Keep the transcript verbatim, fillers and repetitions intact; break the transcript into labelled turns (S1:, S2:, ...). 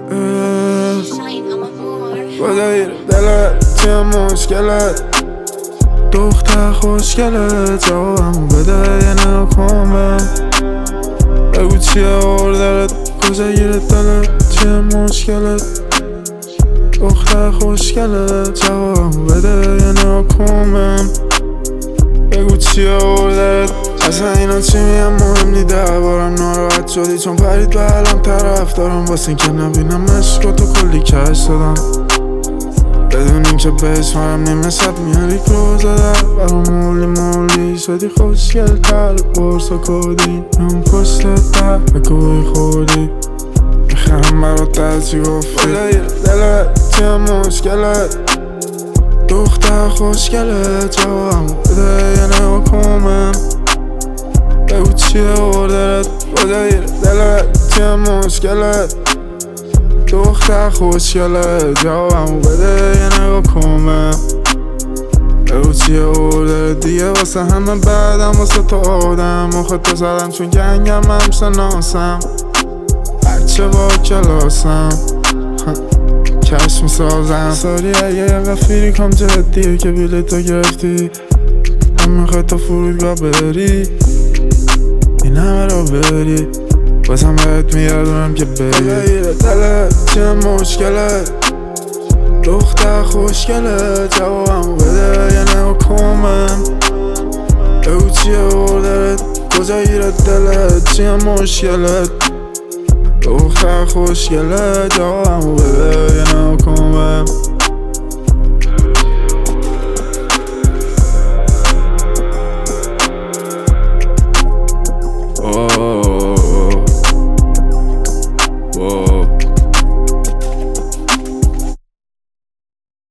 S1: خدای دلت چیه مشکلت؟ دختر خوشگلت جوابمو بده یه نکن بهم. بگو چیه اوردرت کجا گیره دلت چیه مشکلت؟ دختر خوشگلت جوابمو بده یه نکن بهم. بگو چیه اوردرت اصلا اینا چی میگم مهم نی. دربارم ناراحت شدی چون پرید به علم طرف دارم واسه این که نبینم عشق و تو کلی کش دادم بدون این که بهش منم نیمه شب میاری روزه در برام مولی مولی شدی خوشگل تر برسا کودی من پشتت در بگوی خوردی میخرم برات در چی گفتی. خدای دلت چیه مشکلت؟ دختر خوشگلت جوابمو بده یه نکن بهم. بگو چیه اوردرت خدای دلت چیه مشکلت؟ دختر خوشگلت جوابمو بده یه نکن بهم. بگو چیه اوردرت دیگه واسه همه بعدم واسه تو آدم مخ تو زدم چون گنگم هم شناسم بچه با کلاسم کش میسازم ساری اگه یه غفیری کام جدیه که بیلیتو گرفتی هم میخوای تا فرودگاه بری این همه را بری بازم بهت میگردونم که بری. خدای دلت چیه مشکلت؟ دختر خوشگلت جوابمو بده یه نکن بهم. بگو چیه اوردرت کجا گیره دلت چیه مشکلت؟ دختر خوشگلت جوابمو بده